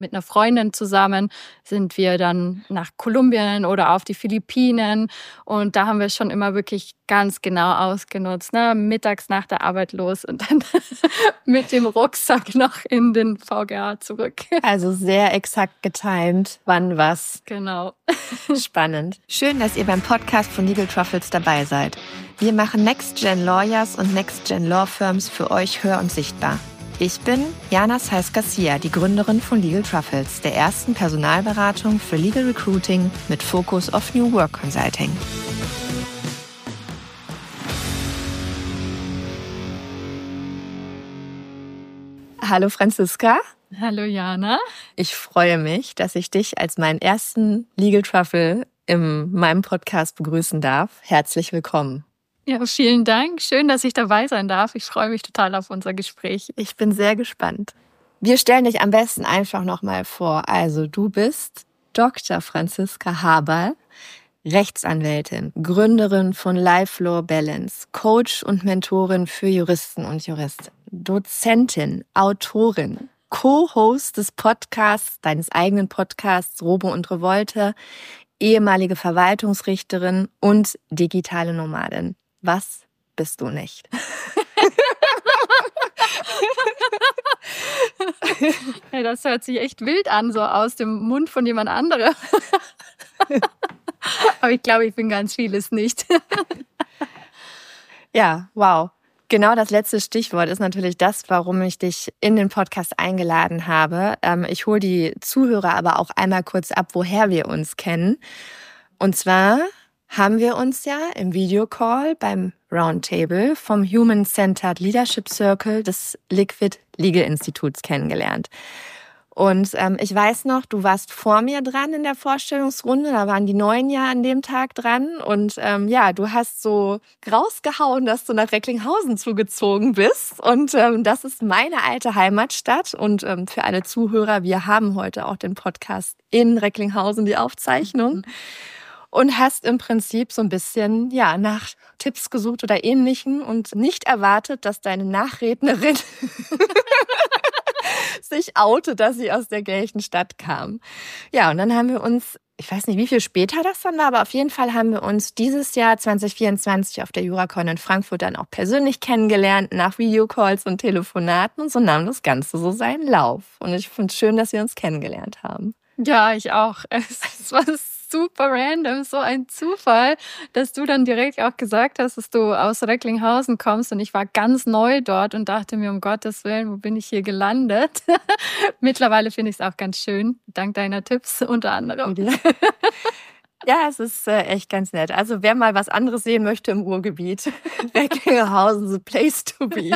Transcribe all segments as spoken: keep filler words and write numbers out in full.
Mit einer Freundin zusammen sind wir dann nach Kolumbien oder auf die Philippinen. Und da haben wir schon immer wirklich ganz genau ausgenutzt. Ne? Mittags nach der Arbeit los und dann mit dem Rucksack noch in den V G A zurück. Also sehr exakt getimed, wann was. Genau. Spannend. Schön, dass ihr beim Podcast von Legal Truffles dabei seid. Wir machen Next Gen Lawyers und Next Gen Law Firms für euch hör- und sichtbar. Ich bin Jana Saiz-Garcia, die Gründerin von Legal Truffles, der ersten Personalberatung für Legal Recruiting mit Fokus auf New Work Consulting. Hallo Franziska. Hallo Jana. Ich freue mich, dass ich dich als meinen ersten Legal Truffle in meinem Podcast begrüßen darf. Herzlich willkommen. Ja, vielen Dank. Schön, dass ich dabei sein darf. Ich freue mich total auf unser Gespräch. Ich bin sehr gespannt. Wir stellen dich am besten einfach nochmal vor. Also du bist Doktor Franziska Haberl, Rechtsanwältin, Gründerin von Life Law Balance, Coach und Mentorin für Juristen und Juristinnen, Dozentin, Autorin, Co-Host des Podcasts, deines eigenen Podcasts Robo und Revolte, ehemalige Verwaltungsrichterin und digitale Nomadin. Was bist du nicht? Hey, das hört sich echt wild an, so aus dem Mund von jemand anderem. Aber ich glaube, ich bin ganz vieles nicht. Ja, wow. Genau das letzte Stichwort ist natürlich das, warum ich dich in den Podcast eingeladen habe. Ich hole die Zuhörer aber auch einmal kurz ab, woher wir uns kennen. Und zwar haben wir uns ja im Videocall beim Roundtable vom Human Centered Leadership Circle des Liquid Legal Instituts kennengelernt. Und ähm, ich weiß noch, du warst vor mir dran in der Vorstellungsrunde, da waren die Neuen ja an dem Tag dran. Und ähm, ja, du hast so rausgehauen, dass du nach Recklinghausen zugezogen bist. Und ähm, das ist meine alte Heimatstadt. Und ähm, für alle Zuhörer, wir haben heute auch den Podcast in Recklinghausen, die Aufzeichnung. Mhm. Und hast im Prinzip so ein bisschen ja nach Tipps gesucht oder Ähnlichem und nicht erwartet, dass deine Nachrednerin sich outet, dass sie aus der gleichen Stadt kam. Ja, und dann haben wir uns, ich weiß nicht, wie viel später das dann war, aber auf jeden Fall haben wir uns dieses Jahr zwanzig vierundzwanzig auf der JuraCon in Frankfurt dann auch persönlich kennengelernt, nach Videocalls und Telefonaten. Und so nahm das Ganze so seinen Lauf. Und ich finde es schön, dass wir uns kennengelernt haben. Ja, ich auch. Es war super random, so ein Zufall, dass du dann direkt auch gesagt hast, dass du aus Recklinghausen kommst. Und ich war ganz neu dort und dachte mir, um Gottes Willen, wo bin ich hier gelandet? Mittlerweile finde ich es auch ganz schön, dank deiner Tipps unter anderem. Ja, es ist äh, echt ganz nett. Also wer mal was anderes sehen möchte im Ruhrgebiet, Recklinghausen, the place to be.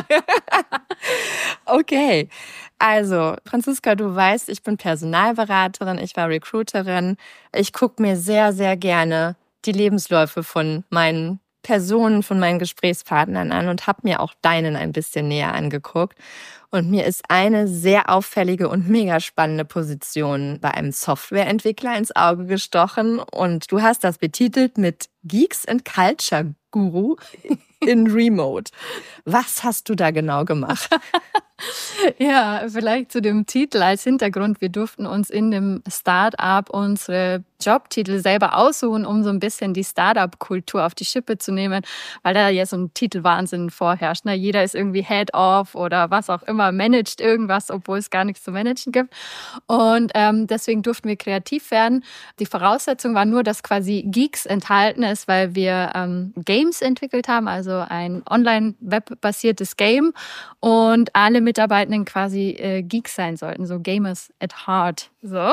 Okay, also Franziska, du weißt, ich bin Personalberaterin, ich war Recruiterin. Ich gucke mir sehr, sehr gerne die Lebensläufe von meinen Personen, von meinen Gesprächspartnern an und habe mir auch deinen ein bisschen näher angeguckt. Und mir ist eine sehr auffällige und mega spannende Position bei einem Softwareentwickler ins Auge gestochen. Und du hast das betitelt mit Geeks and Culture Guru in Remote. Was hast du da genau gemacht? Ja, vielleicht zu dem Titel als Hintergrund. Wir durften uns in dem Start-up unsere Jobtitel selber aussuchen, um so ein bisschen die Start-up-Kultur auf die Schippe zu nehmen, weil da ja so ein Titelwahnsinn vorherrscht. Ne? Jeder ist irgendwie Head-Off oder was auch immer, managt irgendwas, obwohl es gar nichts zu managen gibt. Und ähm, deswegen durften wir kreativ werden. Die Voraussetzung war nur, dass quasi Geeks enthalten ist, weil wir ähm, Games entwickelt haben, also ein online-web-basiertes Game und alle Mitarbeitenden quasi äh, Geeks sein sollten, so Gamers at heart. So.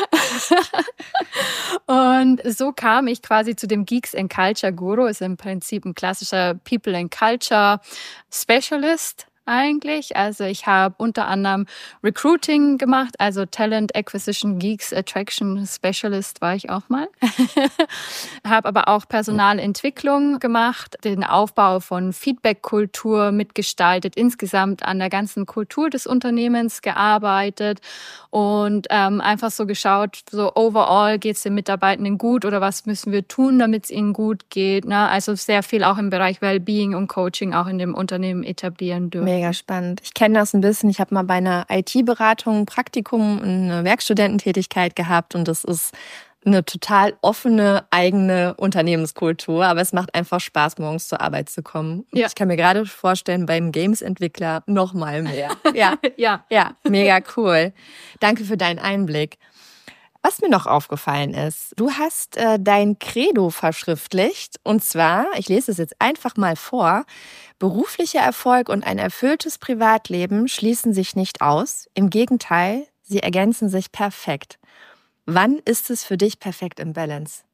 Und so kam ich quasi zu dem Geeks and Culture Guru. Ist im Prinzip ein klassischer People and Culture Specialist eigentlich. Also ich habe unter anderem Recruiting gemacht, also Talent Acquisition Geeks Attraction Specialist war ich auch mal. Habe aber auch Personalentwicklung gemacht, den Aufbau von Feedback-Kultur mitgestaltet, insgesamt an der ganzen Kultur des Unternehmens gearbeitet und ähm, einfach so geschaut, so overall geht es den Mitarbeitenden gut oder was müssen wir tun, damit es ihnen gut geht. Ne? Also sehr viel auch im Bereich Wellbeing und Coaching auch in dem Unternehmen etablieren dürfen. Mega spannend. Ich kenne das ein bisschen. Ich habe mal bei einer I T-Beratung ein Praktikum und eine Werkstudententätigkeit gehabt und das ist eine total offene, eigene Unternehmenskultur, aber es macht einfach Spaß, morgens zur Arbeit zu kommen. Ja. Ich kann mir gerade vorstellen, beim Games-Entwickler noch mal mehr. Ja, ja, ja, mega cool. Danke für deinen Einblick. Was mir noch aufgefallen ist, du hast äh, dein Credo verschriftlicht und zwar, ich lese es jetzt einfach mal vor, beruflicher Erfolg und ein erfülltes Privatleben schließen sich nicht aus, im Gegenteil, sie ergänzen sich perfekt. Wann ist es für dich perfekt im Balance?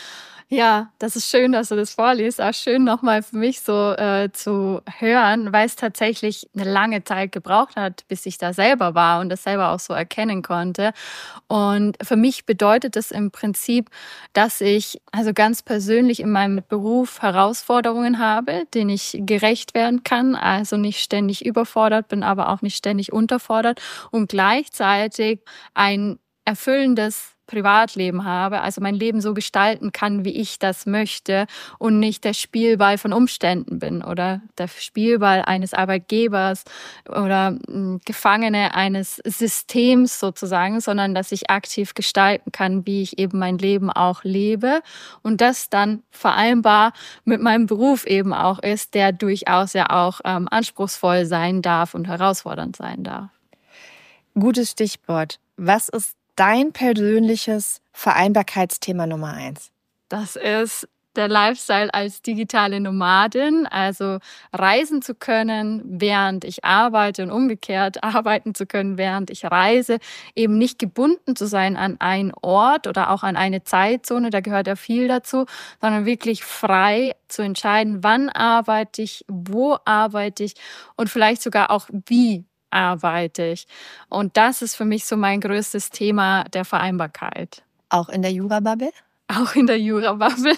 Ja, das ist schön, dass du das vorliest. Auch schön nochmal für mich so äh, zu hören, weil es tatsächlich eine lange Zeit gebraucht hat, bis ich da selber war und das selber auch so erkennen konnte. Und für mich bedeutet das im Prinzip, dass ich also ganz persönlich in meinem Beruf Herausforderungen habe, denen ich gerecht werden kann, also nicht ständig überfordert bin, aber auch nicht ständig unterfordert und gleichzeitig ein erfüllendes Privatleben habe, also mein Leben so gestalten kann, wie ich das möchte und nicht der Spielball von Umständen bin oder der Spielball eines Arbeitgebers oder Gefangene eines Systems sozusagen, sondern dass ich aktiv gestalten kann, wie ich eben mein Leben auch lebe und das dann vereinbar mit meinem Beruf eben auch ist, der durchaus ja auch ähm, anspruchsvoll sein darf und herausfordernd sein darf. Gutes Stichwort. Was ist dein persönliches Vereinbarkeitsthema Nummer eins? Das ist der Lifestyle als digitale Nomadin, also reisen zu können, während ich arbeite und umgekehrt arbeiten zu können, während ich reise, eben nicht gebunden zu sein an einen Ort oder auch an eine Zeitzone, da gehört ja viel dazu, sondern wirklich frei zu entscheiden, wann arbeite ich, wo arbeite ich und vielleicht sogar auch wie arbeite ich. Und das ist für mich so mein größtes Thema der Vereinbarkeit. Auch in der Jura-Bubble? Auch in der Jura-Bubble.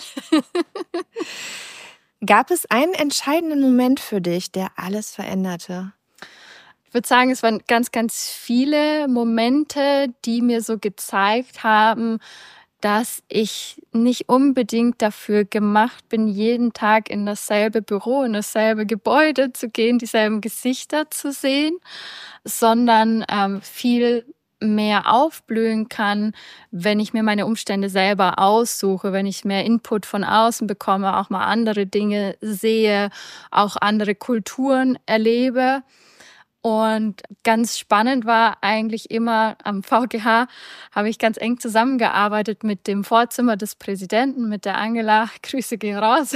Gab es einen entscheidenden Moment für dich, der alles veränderte? Ich würde sagen, es waren ganz, ganz viele Momente, die mir so gezeigt haben, dass ich nicht unbedingt dafür gemacht bin, jeden Tag in dasselbe Büro, in dasselbe Gebäude zu gehen, dieselben Gesichter zu sehen, sondern ähm, viel mehr aufblühen kann, wenn ich mir meine Umstände selber aussuche, wenn ich mehr Input von außen bekomme, auch mal andere Dinge sehe, auch andere Kulturen erlebe. Und ganz spannend war eigentlich immer am V G H, habe ich ganz eng zusammengearbeitet mit dem Vorzimmer des Präsidenten, mit der Angela, Grüße gehen raus,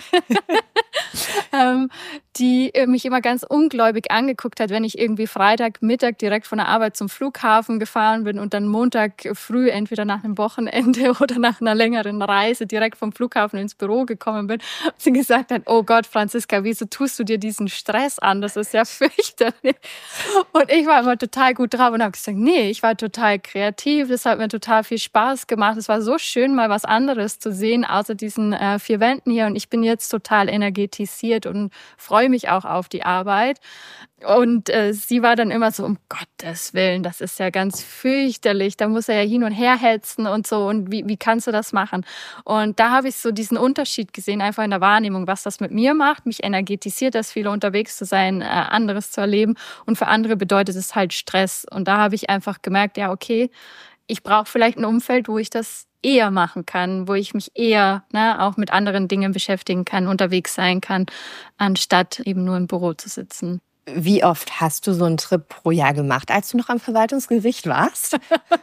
ähm, die mich immer ganz ungläubig angeguckt hat, wenn ich irgendwie Freitagmittag direkt von der Arbeit zum Flughafen gefahren bin und dann Montag früh entweder nach einem Wochenende oder nach einer längeren Reise direkt vom Flughafen ins Büro gekommen bin. Und sie gesagt hat, oh Gott, Franziska, wieso tust du dir diesen Stress an? Das ist ja fürchterlich. Und ich war immer total gut drauf und habe gesagt, nee, ich war total kreativ, das hat mir total viel Spaß gemacht. Es war so schön, mal was anderes zu sehen, außer diesen äh, vier Wänden hier. Und ich bin jetzt total energetisiert und freue mich auch auf die Arbeit. Und äh, sie war dann immer so, um Gottes Willen, das ist ja ganz fürchterlich, da muss er ja hin und her hetzen und so und wie, wie kannst du das machen? Und da habe ich so diesen Unterschied gesehen, einfach in der Wahrnehmung, was das mit mir macht. Mich energetisiert das, viel unterwegs zu sein, äh, anderes zu erleben und für andere bedeutet es halt Stress. Und da habe ich einfach gemerkt, ja okay, ich brauche vielleicht ein Umfeld, wo ich das eher machen kann, wo ich mich eher ne, auch mit anderen Dingen beschäftigen kann, unterwegs sein kann, anstatt eben nur im Büro zu sitzen. Wie oft hast du so einen Trip pro Jahr gemacht, als du noch am Verwaltungsgericht warst?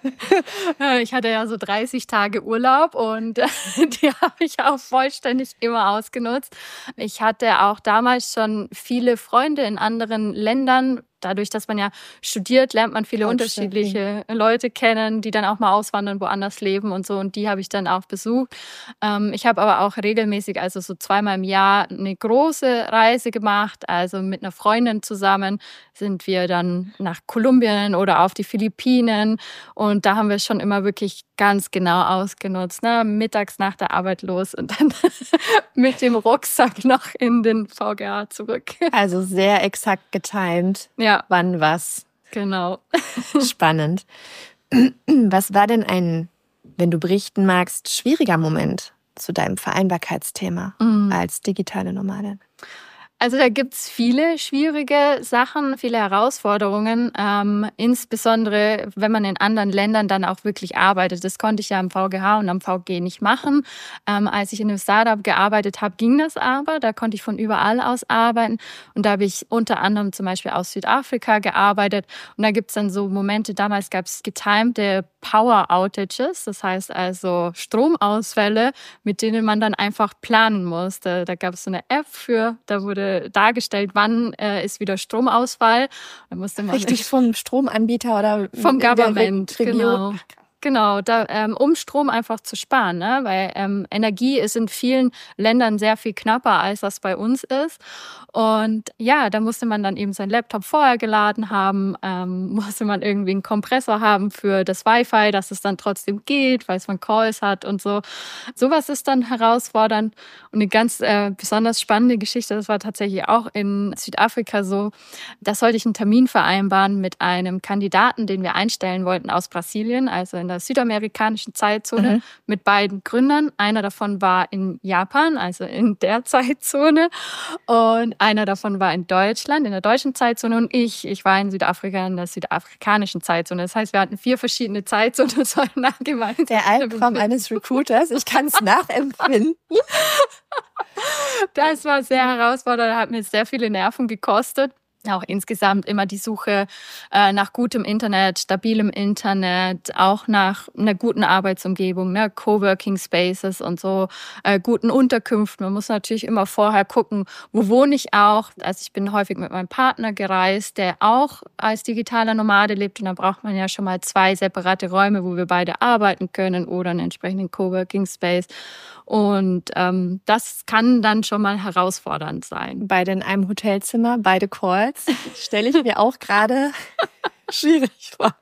Ich hatte ja so dreißig Tage Urlaub und die habe ich auch vollständig immer ausgenutzt. Ich hatte auch damals schon viele Freunde in anderen Ländern. Dadurch, dass man ja studiert, lernt man viele unterschiedliche Leute kennen, die dann auch mal auswandern, woanders leben und so. Und die habe ich dann auch besucht. Ich habe aber auch regelmäßig, also so zweimal im Jahr, eine große Reise gemacht. Also mit einer Freundin zusammen sind wir dann nach Kolumbien oder auf die Philippinen. Und da haben wir schon immer wirklich ganz genau ausgenutzt. Ne? Mittags nach der Arbeit los und dann mit dem Rucksack noch in den V G A zurück. Also sehr exakt getimt. Ja. Wann was. Genau. Spannend. Was war denn ein, wenn du berichten magst, schwieriger Moment zu deinem Vereinbarkeitsthema mhm. als digitale Nomadin? Also da gibt's viele schwierige Sachen, viele Herausforderungen, ähm, insbesondere wenn man in anderen Ländern dann auch wirklich arbeitet. Das konnte ich ja am V G H und am V G nicht machen. Ähm, als ich in einem Startup gearbeitet habe, ging das aber. Da konnte ich von überall aus arbeiten. Und da habe ich unter anderem zum Beispiel aus Südafrika gearbeitet. Und da gibt's dann so Momente, damals gab's getimte Power Outages, das heißt also Stromausfälle, mit denen man dann einfach planen musste. Da gab es so eine App für, da wurde dargestellt, wann äh, ist wieder Stromausfall. Da musste man Richtig vom Stromanbieter oder vom Government, Region. Genau. Genau, da, ähm, um Strom einfach zu sparen, ne? Weil ähm, Energie ist in vielen Ländern sehr viel knapper, als das bei uns ist. Und ja, da musste man dann eben seinen Laptop vorher geladen haben, ähm, musste man irgendwie einen Kompressor haben für das Wi-Fi, dass es dann trotzdem geht, weil man Calls hat und so. Sowas ist dann herausfordernd. Und eine ganz äh, besonders spannende Geschichte, das war tatsächlich auch in Südafrika so, da sollte ich einen Termin vereinbaren mit einem Kandidaten, den wir einstellen wollten aus Brasilien, also in der südamerikanischen Zeitzone, mhm. mit beiden Gründern. Einer davon war in Japan, also in der Zeitzone. Und einer davon war in Deutschland, in der deutschen Zeitzone. Und ich, ich war in Südafrika, in der südafrikanischen Zeitzone. Das heißt, wir hatten vier verschiedene Zeitzonen. Das war nachgemeint. Der Albtraum eines Recruiters. Ich kann es nachempfinden. Das war sehr herausfordernd, hat mir sehr viele Nerven gekostet. Auch insgesamt immer die Suche äh, nach gutem Internet, stabilem Internet, auch nach einer guten Arbeitsumgebung, ne, Coworking Spaces und so, äh, guten Unterkünften. Man muss natürlich immer vorher gucken, wo wohne ich auch. Also ich bin häufig mit meinem Partner gereist, der auch als digitaler Nomade lebt. Und da braucht man ja schon mal zwei separate Räume, wo wir beide arbeiten können oder einen entsprechenden Coworking Space. Und ähm, das kann dann schon mal herausfordernd sein. Beide in einem Hotelzimmer, beide Calls. Stelle ich mir auch gerade schwierig vor.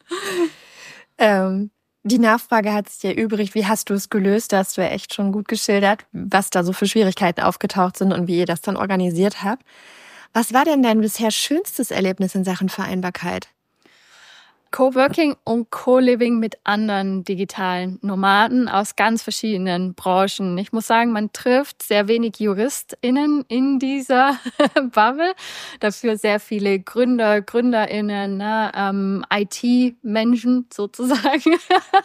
Ähm, die Nachfrage hat sich ja übrig. Wie hast du es gelöst? Da hast du ja echt schon gut geschildert, was da so für Schwierigkeiten aufgetaucht sind und wie ihr das dann organisiert habt. Was war denn dein bisher schönstes Erlebnis in Sachen Vereinbarkeit? Coworking und Co-Living mit anderen digitalen Nomaden aus ganz verschiedenen Branchen. Ich muss sagen, man trifft sehr wenig JuristInnen in dieser Bubble. Dafür sehr viele Gründer, GründerInnen, ne, ähm, I T-Menschen sozusagen.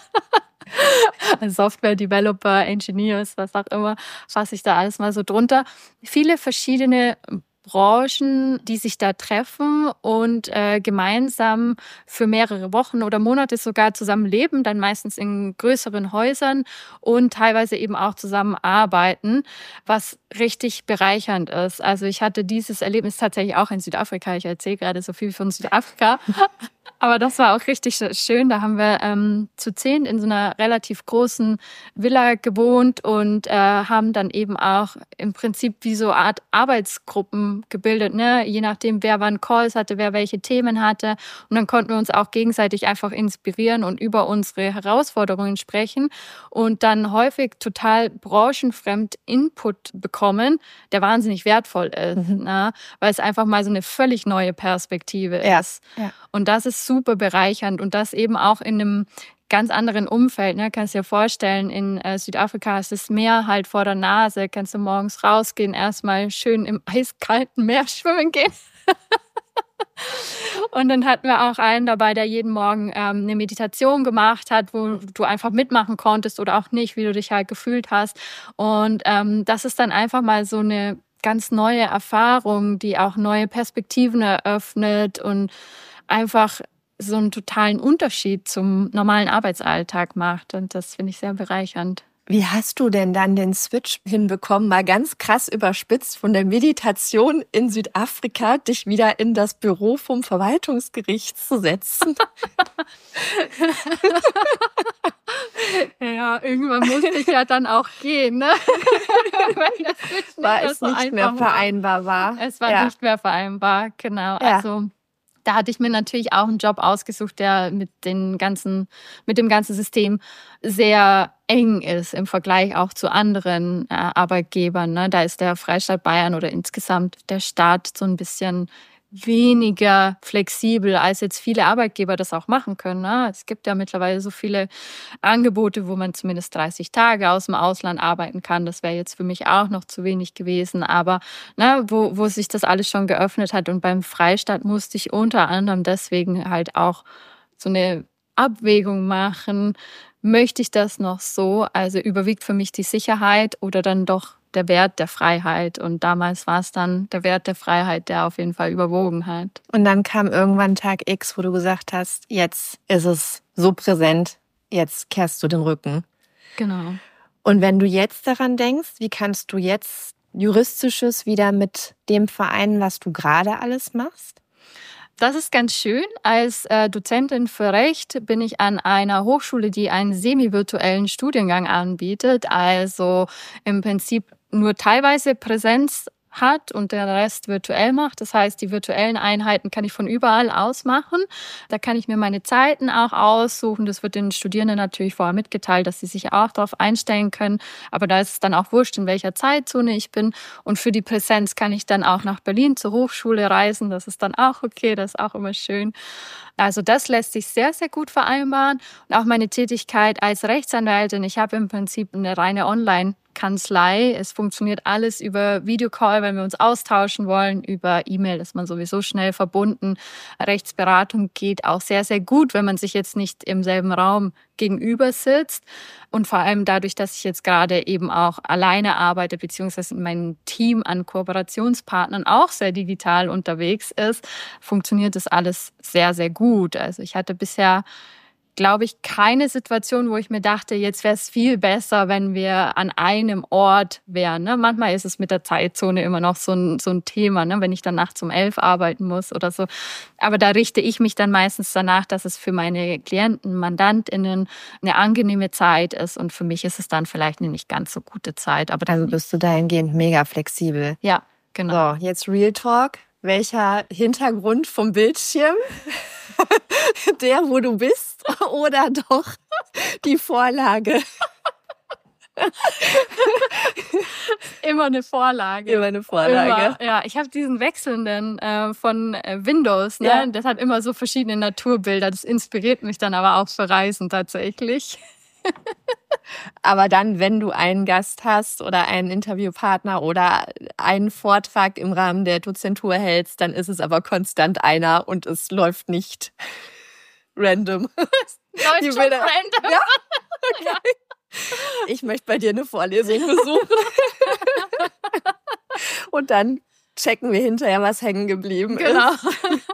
Software-Developer, Engineers, was auch immer, fasse ich da alles mal so drunter. Viele verschiedene Branchen, die sich da treffen und äh, gemeinsam für mehrere Wochen oder Monate sogar zusammen leben, dann meistens in größeren Häusern und teilweise eben auch zusammen arbeiten, was richtig bereichernd ist. Also ich hatte dieses Erlebnis tatsächlich auch in Südafrika. Ich erzähle gerade so viel von Südafrika. Aber das war auch richtig schön. Da haben wir ähm, zu zehn in so einer relativ großen Villa gewohnt und äh, haben dann eben auch im Prinzip wie so eine Art Arbeitsgruppen gebildet, ne? Je nachdem, wer wann Calls hatte, wer welche Themen hatte. Und dann konnten wir uns auch gegenseitig einfach inspirieren und über unsere Herausforderungen sprechen und dann häufig total branchenfremd Input bekommen, der wahnsinnig wertvoll ist, mhm. ne? Weil es einfach mal so eine völlig neue Perspektive ja. ist. Ja. Und das ist super bereichernd und das eben auch in einem ganz anderen Umfeld. Ne? Kannst dir vorstellen, in äh, Südafrika ist das Meer halt vor der Nase. Kannst du morgens rausgehen, erstmal schön im eiskalten Meer schwimmen gehen. Und dann hatten wir auch einen dabei, der jeden Morgen ähm, eine Meditation gemacht hat, wo du einfach mitmachen konntest oder auch nicht, wie du dich halt gefühlt hast. Und ähm, das ist dann einfach mal so eine ganz neue Erfahrung, die auch neue Perspektiven eröffnet und einfach so einen totalen Unterschied zum normalen Arbeitsalltag macht. Und das finde ich sehr bereichernd. Wie hast du denn dann den Switch hinbekommen, mal ganz krass überspitzt von der Meditation in Südafrika, dich wieder in das Büro vom Verwaltungsgericht zu setzen? Ja, irgendwann musste ich ja dann auch gehen, ne? Weil es nicht mehr vereinbar war. Es war ja. nicht mehr vereinbar, genau. Ja. Also da hatte ich mir natürlich auch einen Job ausgesucht, der mit den ganzen, mit dem ganzen System sehr eng ist im Vergleich auch zu anderen äh, Arbeitgebern. Ne? Da ist der Freistaat Bayern oder insgesamt der Staat so ein bisschen weniger flexibel, als jetzt viele Arbeitgeber das auch machen können. Ne? Es gibt ja mittlerweile so viele Angebote, wo man zumindest dreißig Tage aus dem Ausland arbeiten kann. Das wäre jetzt für mich auch noch zu wenig gewesen. Aber ne, wo, wo sich das alles schon geöffnet hat. Und beim Freistaat musste ich unter anderem deswegen halt auch so eine Abwägung machen. Möchte ich das noch so? Also überwiegt für mich die Sicherheit oder dann doch der Wert der Freiheit? Und damals war es dann der Wert der Freiheit, der auf jeden Fall überwogen hat. Und dann kam irgendwann Tag X, wo du gesagt hast, jetzt ist es so präsent, jetzt kehrst du den Rücken. Genau. Und wenn du jetzt daran denkst, wie kannst du jetzt Juristisches wieder mit dem vereinen, was du gerade alles machst? Das ist ganz schön. Als äh, Dozentin für Recht bin ich an einer Hochschule, die einen semi-virtuellen Studiengang anbietet, also im Prinzip nur teilweise Präsenz hat und den Rest virtuell macht. Das heißt, die virtuellen Einheiten kann ich von überall aus machen. Da kann ich mir meine Zeiten auch aussuchen. Das wird den Studierenden natürlich vorher mitgeteilt, dass sie sich auch darauf einstellen können. Aber da ist es dann auch wurscht, in welcher Zeitzone ich bin. Und für die Präsenz kann ich dann auch nach Berlin zur Hochschule reisen. Das ist dann auch okay, das ist auch immer schön. Also das lässt sich sehr, sehr gut vereinbaren. Und auch meine Tätigkeit als Rechtsanwältin. Ich habe im Prinzip eine reine Online- Kanzlei. Es funktioniert alles über Videocall, wenn wir uns austauschen wollen. Über E-Mail ist man sowieso schnell verbunden. Rechtsberatung geht auch sehr, sehr gut, wenn man sich jetzt nicht im selben Raum gegenüber sitzt. Und vor allem dadurch, dass ich jetzt gerade eben auch alleine arbeite, beziehungsweise mein Team an Kooperationspartnern auch sehr digital unterwegs ist, funktioniert das alles sehr, sehr gut. Also ich hatte bisher, glaube ich, keine Situation, wo ich mir dachte, jetzt wäre es viel besser, wenn wir an einem Ort wären. Ne? Manchmal ist es mit der Zeitzone immer noch so ein, so ein Thema, ne? Wenn ich dann nachts um elf arbeiten muss oder so. Aber da richte ich mich dann meistens danach, dass es für meine Klienten, MandantInnen eine angenehme Zeit ist. Und für mich ist es dann vielleicht eine nicht ganz so gute Zeit. Aber also bist du dahingehend mega flexibel. Ja, genau. So, jetzt Real Talk. Welcher Hintergrund vom Bildschirm? Der, wo du bist? Oder doch die Vorlage? Immer eine Vorlage. Immer eine Vorlage. Immer, ja, ich habe diesen wechselnden äh, von äh, Windows. Ne? Ja. Das hat immer so verschiedene Naturbilder. Das inspiriert mich dann aber auch für Reisen tatsächlich. Aber dann, wenn du einen Gast hast oder einen Interviewpartner oder einen Vortrag im Rahmen der Dozentur hältst, dann ist es aber konstant einer und es läuft nicht random. Läuft schon random? Ja? Okay. Ja. Ich möchte bei dir eine Vorlesung besuchen. Und dann checken wir hinterher, was hängen geblieben genau. ist.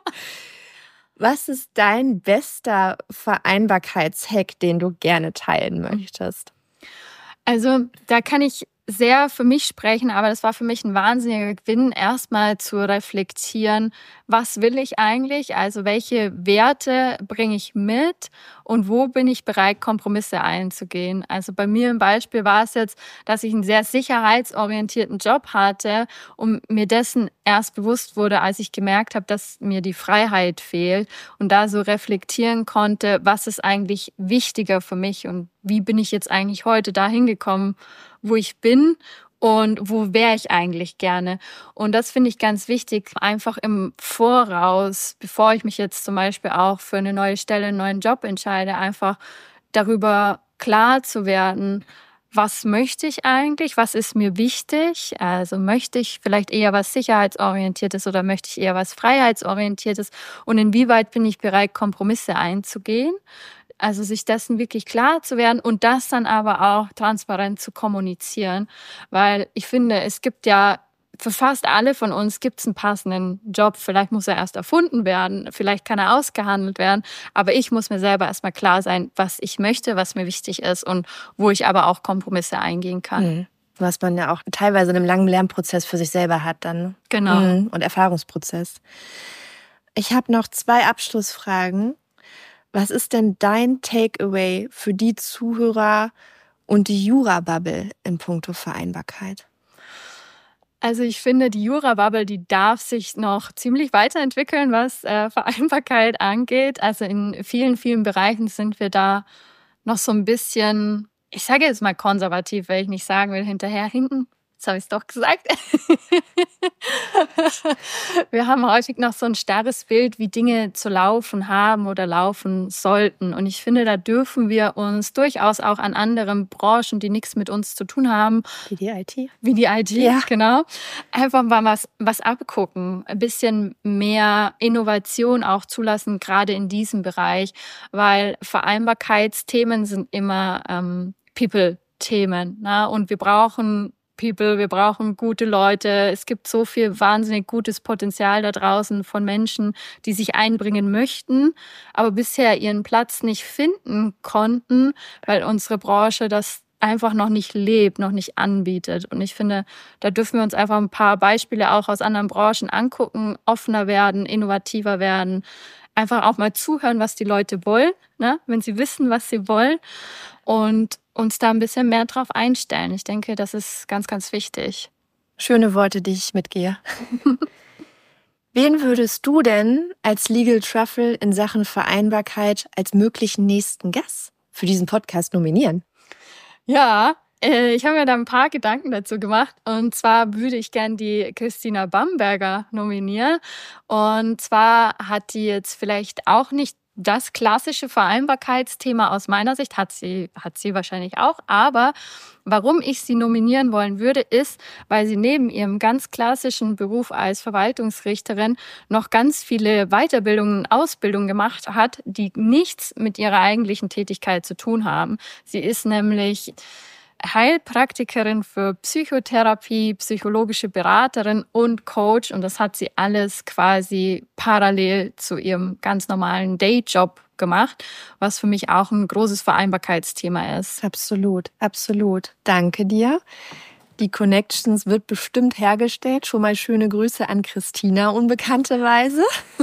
Was ist dein bester Vereinbarkeitshack, den du gerne teilen möchtest? Also da kann ich sehr für mich sprechen, aber das war für mich ein wahnsinniger Gewinn, erstmal zu reflektieren, was will ich eigentlich, also welche Werte bringe ich mit und wo bin ich bereit, Kompromisse einzugehen. Also bei mir im Beispiel war es jetzt, dass ich einen sehr sicherheitsorientierten Job hatte und mir dessen erst bewusst wurde, als ich gemerkt habe, dass mir die Freiheit fehlt und da so reflektieren konnte, was ist eigentlich wichtiger für mich und wie bin ich jetzt eigentlich heute dahin gekommen, wo ich bin und wo wäre ich eigentlich gerne. Und das finde ich ganz wichtig, einfach im Voraus, bevor ich mich jetzt zum Beispiel auch für eine neue Stelle, einen neuen Job entscheide, einfach darüber klar zu werden, was möchte ich eigentlich, was ist mir wichtig, also möchte ich vielleicht eher was Sicherheitsorientiertes oder möchte ich eher was Freiheitsorientiertes und inwieweit bin ich bereit, Kompromisse einzugehen. Also sich dessen wirklich klar zu werden und das dann aber auch transparent zu kommunizieren. Weil ich finde, es gibt ja, für fast alle von uns gibt es einen passenden Job. Vielleicht muss er erst erfunden werden, vielleicht kann er ausgehandelt werden. Aber ich muss mir selber erstmal klar sein, was ich möchte, was mir wichtig ist und wo ich aber auch Kompromisse eingehen kann. Mhm. Was man ja auch teilweise in einem langen Lernprozess für sich selber hat dann. Genau. Mhm. Und Erfahrungsprozess. Ich habe noch zwei Abschlussfragen. Was ist denn dein Takeaway für die Zuhörer und die Jura-Bubble in puncto Vereinbarkeit? Also ich finde, die Jura-Bubble, die darf sich noch ziemlich weiterentwickeln, was äh, Vereinbarkeit angeht. Also in vielen, vielen Bereichen sind wir da noch so ein bisschen, ich sage jetzt mal konservativ, weil ich nicht sagen will, hinterherhinken. Jetzt habe ich es doch gesagt. Wir haben häufig noch so ein starres Bild, wie Dinge zu laufen haben oder laufen sollten. Und ich finde, da dürfen wir uns durchaus auch an anderen Branchen, die nichts mit uns zu tun haben, wie die I T, wie die I T, ja. genau, einfach mal was, was abgucken. Ein bisschen mehr Innovation auch zulassen, gerade in diesem Bereich, weil Vereinbarkeitsthemen sind immer ähm, People-Themen. Ne? Und wir brauchen People, wir brauchen gute Leute. Es gibt so viel wahnsinnig gutes Potenzial da draußen von Menschen, die sich einbringen möchten, aber bisher ihren Platz nicht finden konnten, weil unsere Branche das einfach noch nicht lebt, noch nicht anbietet. Und ich finde, da dürfen wir uns einfach ein paar Beispiele auch aus anderen Branchen angucken, offener werden, innovativer werden, einfach auch mal zuhören, was die Leute wollen, ne? Wenn sie wissen, was sie wollen, und uns da ein bisschen mehr drauf einstellen. Ich denke, das ist ganz, ganz wichtig. Schöne Worte, die ich mitgehe. Wen würdest du denn als Legal Truffle in Sachen Vereinbarkeit als möglichen nächsten Gast für diesen Podcast nominieren? Ja, äh, ich habe mir da ein paar Gedanken dazu gemacht. Und zwar würde ich gern die Christina Bamberger nominieren. Und zwar hat die jetzt vielleicht auch nicht das klassische Vereinbarkeitsthema aus meiner Sicht, hat sie, hat sie wahrscheinlich auch. Aber warum ich sie nominieren wollen würde, ist, weil sie neben ihrem ganz klassischen Beruf als Verwaltungsrichterin noch ganz viele Weiterbildungen und Ausbildungen gemacht hat, die nichts mit ihrer eigentlichen Tätigkeit zu tun haben. Sie ist nämlich Heilpraktikerin für Psychotherapie, psychologische Beraterin und Coach. Und das hat sie alles quasi parallel zu ihrem ganz normalen Dayjob gemacht, was für mich auch ein großes Vereinbarkeitsthema ist. Absolut, absolut. Danke dir. Die Connections wird bestimmt hergestellt. Schon mal schöne Grüße an Christina, unbekannterweise.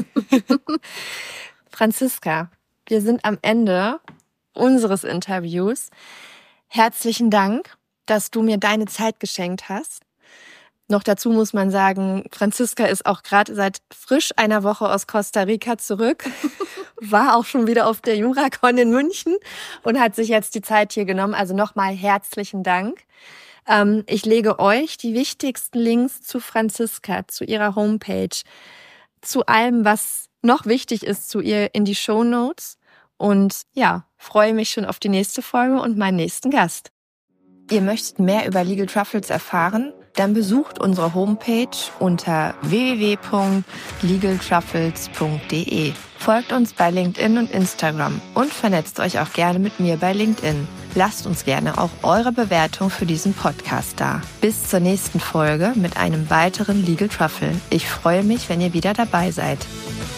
Franziska, wir sind am Ende unseres Interviews. Herzlichen Dank, dass du mir deine Zeit geschenkt hast. Noch dazu muss man sagen, Franziska ist auch gerade seit frisch einer Woche aus Costa Rica zurück, war auch schon wieder auf der JuraCon in München und hat sich jetzt die Zeit hier genommen. Also nochmal herzlichen Dank. Ähm, ich lege euch die wichtigsten Links zu Franziska, zu ihrer Homepage, zu allem, was noch wichtig ist zu ihr, in die Shownotes. Und ja, freue mich schon auf die nächste Folge und meinen nächsten Gast. Ihr möchtet mehr über Legal Truffles erfahren? Dann besucht unsere Homepage unter w w w punkt legal truffles punkt d e. Folgt uns bei LinkedIn und Instagram und vernetzt euch auch gerne mit mir bei LinkedIn. Lasst uns gerne auch eure Bewertung für diesen Podcast da. Bis zur nächsten Folge mit einem weiteren Legal Truffle. Ich freue mich, wenn ihr wieder dabei seid.